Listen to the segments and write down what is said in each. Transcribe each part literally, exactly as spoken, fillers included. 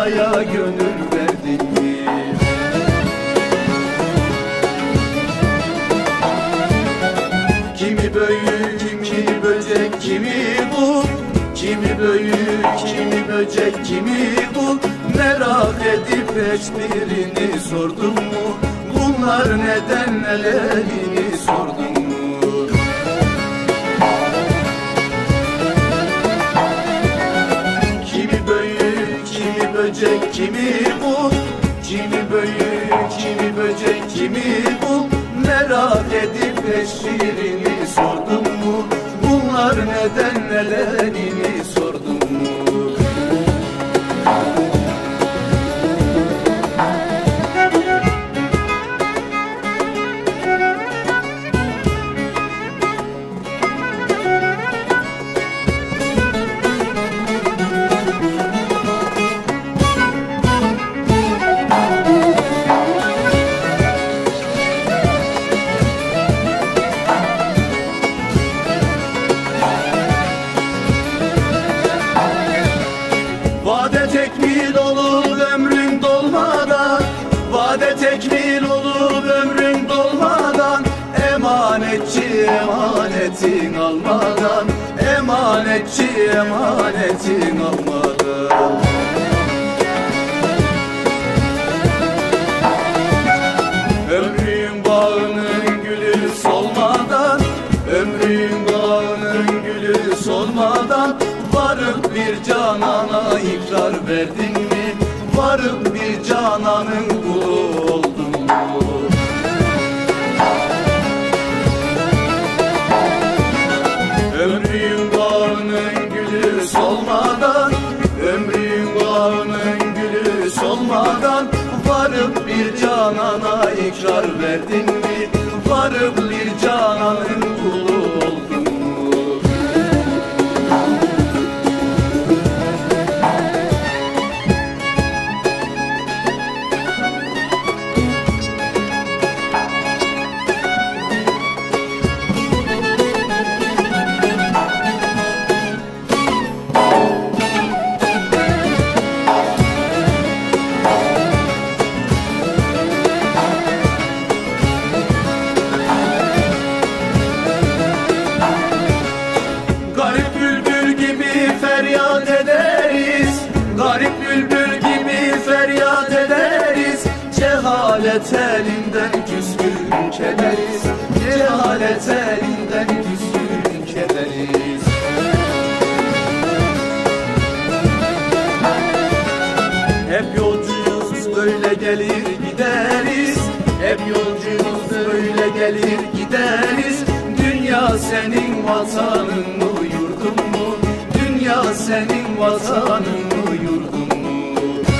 sevdaya gönül verdin mi? Kimi büyük, kimi böcek, kimi kul, kimi büyük, kimi böcek, kimi kul. Merak edip hiçbirini sordun mu? Bunlar neden nelerini sordun mu? Kimi büyük, kimi böcek, kimi kul, kimi büyük, kimi böcek, kimi kul. Merak edip hiçbirini sordun mu? Bunlar neden nelerini sordun mu? Vade tekmil olup ömrün dolmadan, vade tekmil olup ömrün dolmadan, emanetçi emanetin almadan, emanetçi emanetin almadan. Ömrün bağının gülü solmadan, ömrün bağının gülü solmadan, varıp bir canana ikrar verdin mi? Varıp bir cananın kulu oldun mu? Ömrün bağının gülü solmadan, ömrün bağının gülü solmadan, varıp bir canana ikrar verdin mi? Varıp bir cananın kulu oldun mu? Garip bülbül gibi feryat ederiz, garip bülbül gibi feryat ederiz. Cehalet elinden küskün kederiz, cehalet elinden küskün kederiz. Hep yolcuyuz böyle gelir gideriz, hep yolcuyuz böyle gelir gideriz. Dünya senin vatanın mı, yurdun mu? Dünya senin vatanın mı, yurdun mu?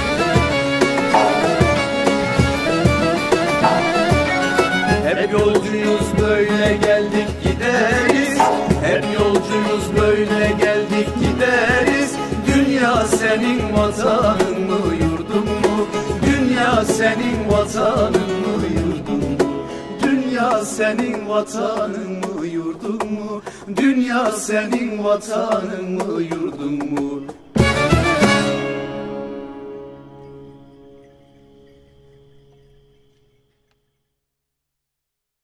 Hep yolcuyuz böyle geldik gideriz, hep yolcuyuz böyle geldik gideriz. Dünya senin vatanın mı, yurdun mu? Dünya senin vatanın mı, yurdun mu? Dünya senin vatanın mı, yurdun mu? Dünya senin vatanın mı, yurdun mu?